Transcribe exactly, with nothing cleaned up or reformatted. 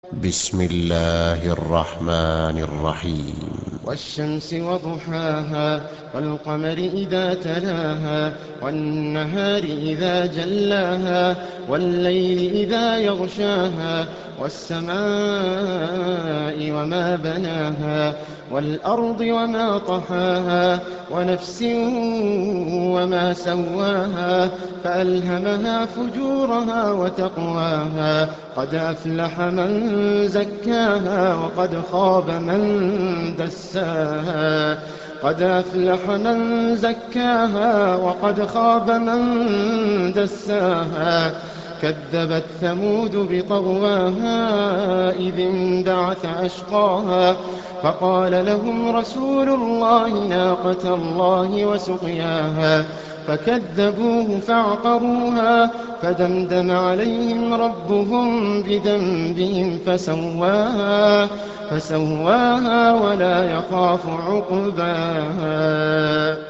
بسم الله الرحمن الرحيم. والشمس وضحاها والقمر إذا تلاها والنهار إذا جلاها والليل إذا يغشاها والسماء وما بناها والأرض وما طحاها ونفس وما سواها فألهمها فجورها وتقواها قد أفلح من زكاها وقد خاب من دساها قد أفلح من زكاها وقد خاب من دساها كذبت ثمود بطغواها إذ انبعث أشقاها فقال لهم رسول الله ناقة الله وسقياها فكذبوه فعقروها فدمدم عليهم ربهم بذنبهم فسواها فسواها ولا يخاف عقباها.